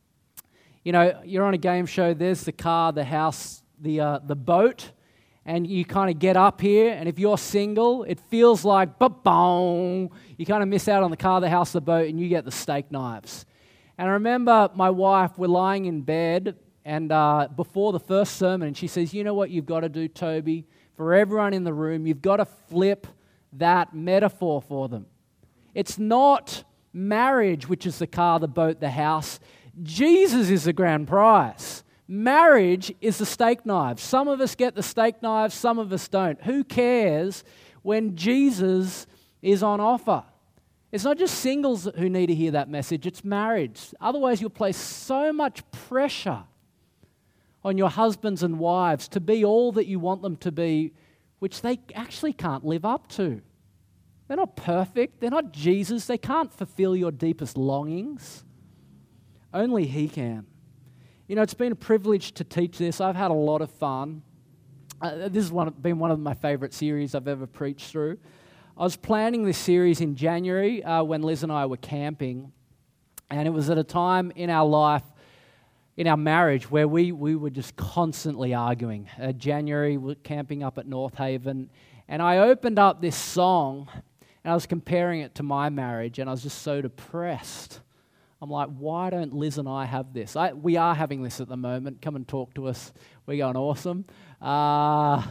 You know, you're on a game show, there's the car, the house, the boat, and you kind of get up here, and if you're single, it feels like, ba-boom, you kind of miss out on the car, the house, the boat, and you get the steak knives. And I remember my wife, we're lying in bed, and before the first sermon, and she says, you know what you've got to do, Toby? For everyone in the room, you've got to flip that metaphor for them. It's not marriage, which is the car, the boat, the house. Jesus is the grand prize. Marriage is the steak knives. Some of us get the steak knives, some of us don't. Who cares when Jesus is on offer? It's not just singles who need to hear that message, it's marriage. Otherwise, you'll place so much pressure on your husbands and wives to be all that you want them to be, which they actually can't live up to. They're not perfect. They're not Jesus. They can't fulfill your deepest longings. Only He can. You know, it's been a privilege to teach this. I've had a lot of fun. This has been one of my favorite series I've ever preached through. I was planning this series in January when Liz and I were camping, and it was at a time in our life, in our marriage, where we were just constantly arguing. January, we were camping up at North Haven, and I opened up this song, and I was comparing it to my marriage, and I was just so depressed. I'm like, why don't Liz and I have this? We are having this at the moment. Come and talk to us. We're going awesome. I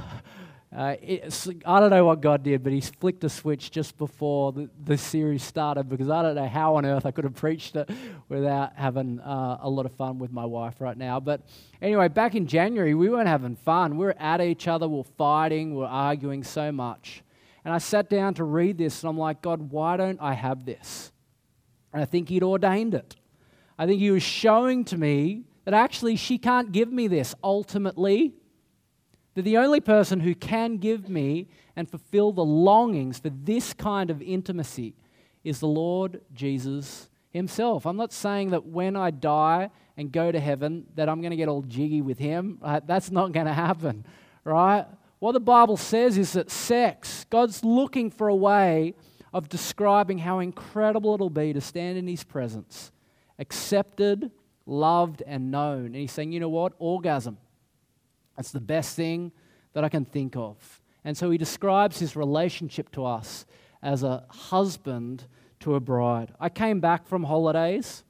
don't know what God did, but He flicked a switch just before the series started, because I don't know how on earth I could have preached it without having a lot of fun with my wife right now. But anyway, back in January, we weren't having fun. We were at each other, we were fighting, we were arguing so much. And I sat down to read this, and I'm like, God, why don't I have this? And I think He'd ordained it. I think He was showing to me that actually she can't give me this ultimately. That the only person who can give me and fulfill the longings for this kind of intimacy is the Lord Jesus Himself. I'm not saying that when I die and go to heaven that I'm going to get all jiggy with Him. That's not going to happen, right? What the Bible says is that sex, God's looking for a way of describing how incredible it'll be to stand in His presence, accepted, loved, and known. And He's saying, you know what? Orgasm. That's the best thing that I can think of. And so He describes His relationship to us as a husband to a bride. I came back from holidays.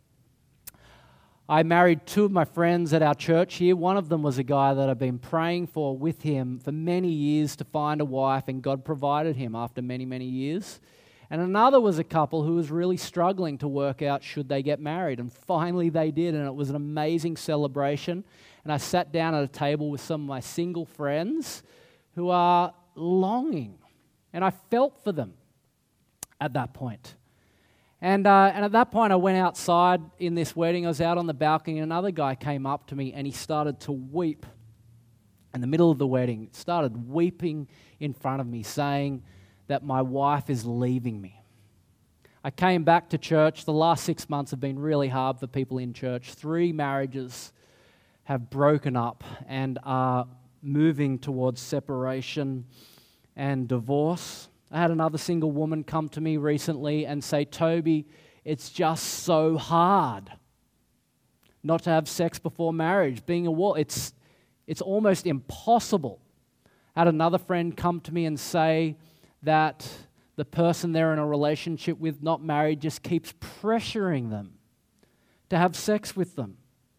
I married two of my friends at our church here. One of them was a guy that I've been praying for with him for many years to find a wife, and God provided him after many, many years. And another was a couple who was really struggling to work out should they get married. And finally they did, and it was an amazing celebration. And I sat down at a table with some of my single friends who are longing. And I felt for them at that point. And at that point I went outside in this wedding. I was out on the balcony, and another guy came up to me and he started to weep in the middle of the wedding. Started weeping in front of me, saying that my wife is leaving me. I came back to church. The last 6 months have been really hard for people in church. 3 marriages have broken up and are moving towards separation and divorce. I had another single woman come to me recently and say, Toby, it's just so hard not to have sex before marriage. Being a wall, it's almost impossible. I had another friend come to me and say that the person they're in a relationship with, not married, just keeps pressuring them to have sex with them.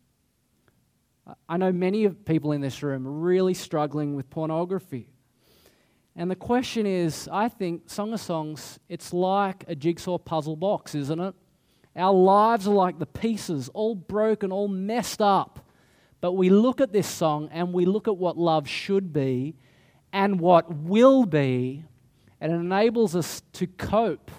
I know many of people in this room are really struggling with pornography. And the question is, I think, Song of Songs, it's like a jigsaw puzzle box, isn't it? Our lives are like the pieces, all broken, all messed up. But we look at this song and we look at what love should be and what will be, and it enables us to cope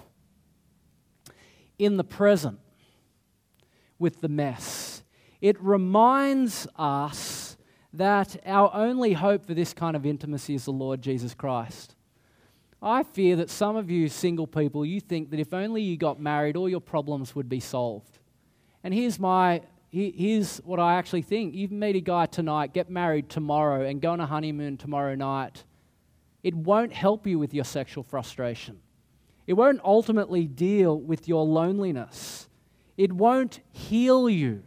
in the present with the mess. It reminds us that our only hope for this kind of intimacy is the Lord Jesus Christ. I fear that some of you single people, you think that if only you got married, all your problems would be solved. And here's what I actually think. You meet a guy tonight, get married tomorrow, and go on a honeymoon tomorrow night. It won't help you with your sexual frustration. It won't ultimately deal with your loneliness. It won't heal you.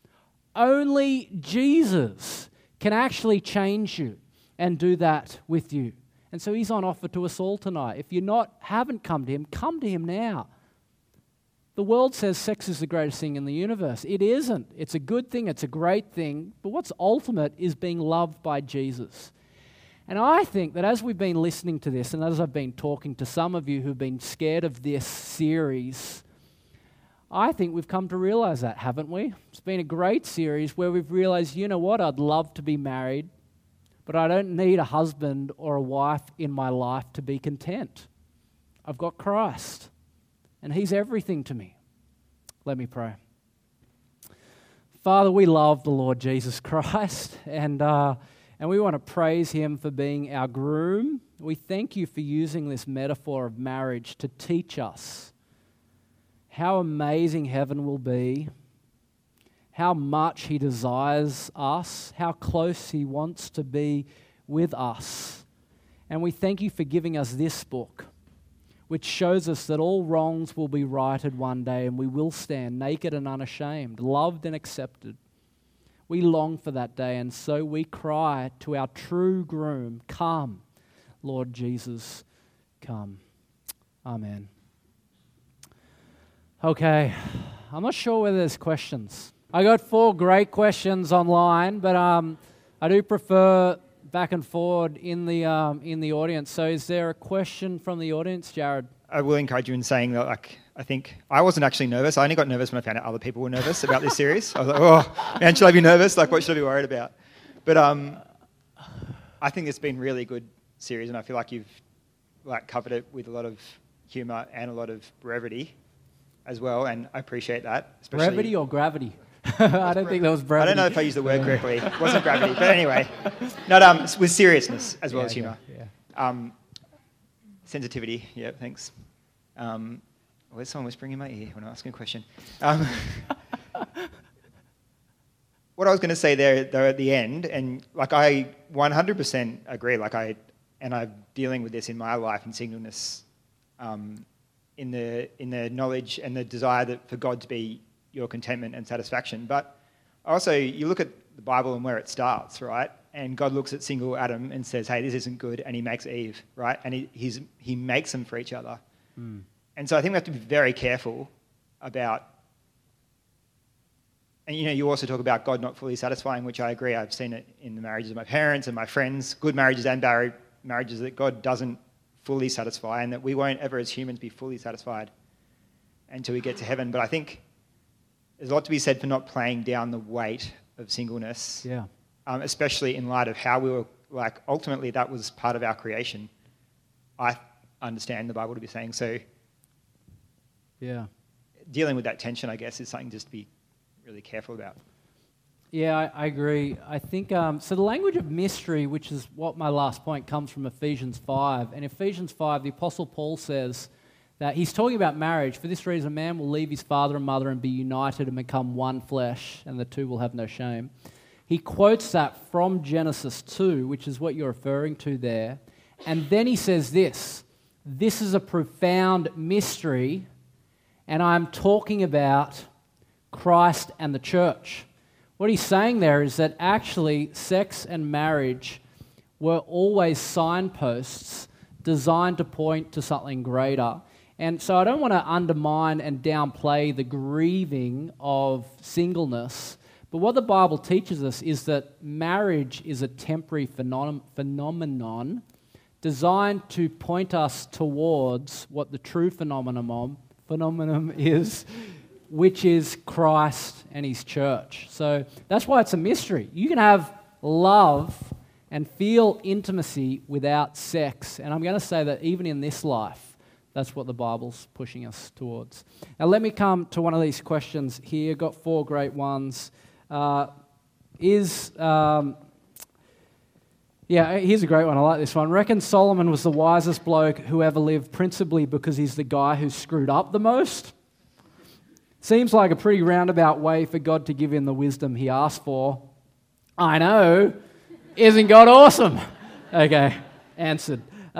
Only Jesus can actually change you and do that with you. And so He's on offer to us all tonight. If you haven't come to Him now. The world says sex is the greatest thing in the universe. It isn't. It's a good thing, it's a great thing, but what's ultimate is being loved by Jesus. And I think that as we've been listening to this, and as I've been talking to some of you who've been scared of this series, I think we've come to realize that, haven't we? It's been a great series where we've realized, you know what, I'd love to be married, but I don't need a husband or a wife in my life to be content. I've got Christ, and He's everything to me. Let me pray. Father, we love the Lord Jesus Christ, and we want to praise Him for being our groom. We thank You for using this metaphor of marriage to teach us how amazing heaven will be, how much He desires us, how close He wants to be with us. And we thank You for giving us this book, which shows us that all wrongs will be righted one day, and we will stand naked and unashamed, loved and accepted. We long for that day, and so we cry to our true groom, come, Lord Jesus, come. Amen. Okay, I'm not sure whether there's questions. I got 4 great questions online, but I do prefer back and forward in the audience. So is there a question from the audience, Jared? I will encourage you in saying that, like, I think I wasn't actually nervous. I only got nervous when I found out other people were nervous about this series. I was like, oh, man, should I be nervous? Like, what should I be worried about? But I think it's been a really good series, and I feel like you've covered it with a lot of humour and a lot of brevity as well, and I appreciate that. Brevity or gravity? I don't think that was brevity. I don't know if I used the word correctly. It wasn't gravity, but anyway. Not with seriousness as well as humour. Yeah. Sensitivity, yeah, thanks. There's someone whispering in my ear when I'm asking a question. What I was going to say there, though, at the end, and I 100% agree. I'm dealing with this in my life in singleness, in the knowledge and the desire for God to be your contentment and satisfaction. But also, you look at the Bible and where it starts, right? And God looks at single Adam and says, "Hey, this isn't good," and He makes Eve, right? And He makes them for each other. Mm. And so I think we have to be very careful about. And you also talk about God not fully satisfying, which I agree. I've seen it in the marriages of my parents and my friends, good marriages and bad marriages, that God doesn't fully satisfy, and that we won't ever as humans be fully satisfied until we get to heaven. But I think there's a lot to be said for not playing down the weight of singleness, especially in light of how we were, ultimately that was part of our creation. I understand the Bible to be saying. So dealing with that tension, I guess, is something just to be really careful about. Yeah, I agree. I think, so the language of mystery, which is what my last point, comes from Ephesians 5. And Ephesians 5, the Apostle Paul says that he's talking about marriage. For this reason, a man will leave his father and mother and be united and become one flesh, and the two will have no shame. He quotes that from Genesis 2, which is what you're referring to there. And then he says this is a profound mystery, and I'm talking about Christ and the church. What he's saying there is that actually sex and marriage were always signposts designed to point to something greater. And so I don't want to undermine and downplay the grieving of singleness, but what the Bible teaches us is that marriage is a temporary phenomenon designed to point us towards what the true phenomenon is, which is Christ and His church. So that's why it's a mystery. You can have love and feel intimacy without sex. And I'm going to say that even in this life, that's what the Bible's pushing us towards. Now let me come to one of these questions here. Got 4 great ones. Here's a great one. I like this one. Reckon Solomon was the wisest bloke who ever lived, principally because he's the guy who screwed up the most. Seems like a pretty roundabout way for God to give him the wisdom he asked for. I know. Isn't God awesome? Okay, answered.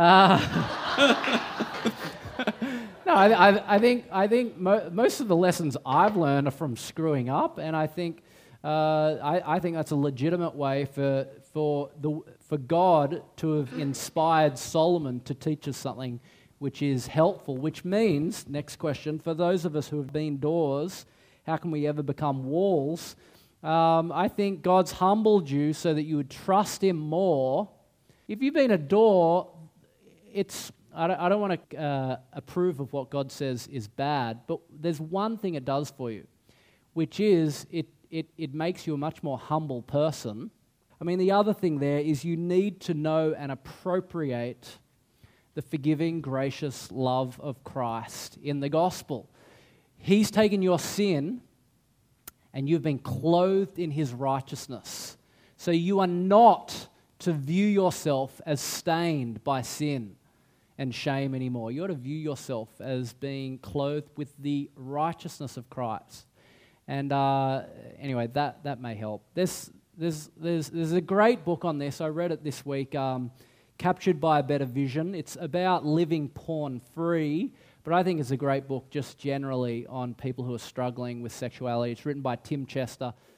No, I think most of the lessons I've learned are from screwing up, and I think that's a legitimate way for God to have inspired Solomon to teach us something which is helpful, which means, next question, for those of us who have been doors, how can we ever become walls? I think God's humbled you so that you would trust Him more. If you've been a door, I don't want to approve of what God says is bad, but there's one thing it does for you, which is it makes you a much more humble person. I mean, the other thing there is you need to know and appropriate the forgiving, gracious love of Christ in the gospel. He's taken your sin and you've been clothed in His righteousness. So you are not to view yourself as stained by sin and shame anymore. You ought to view yourself as being clothed with the righteousness of Christ. And anyway, that may help. There's a great book on this. I read it this week, Captured by a Better Vision. It's about living porn-free, but I think it's a great book just generally on people who are struggling with sexuality. It's written by Tim Chester.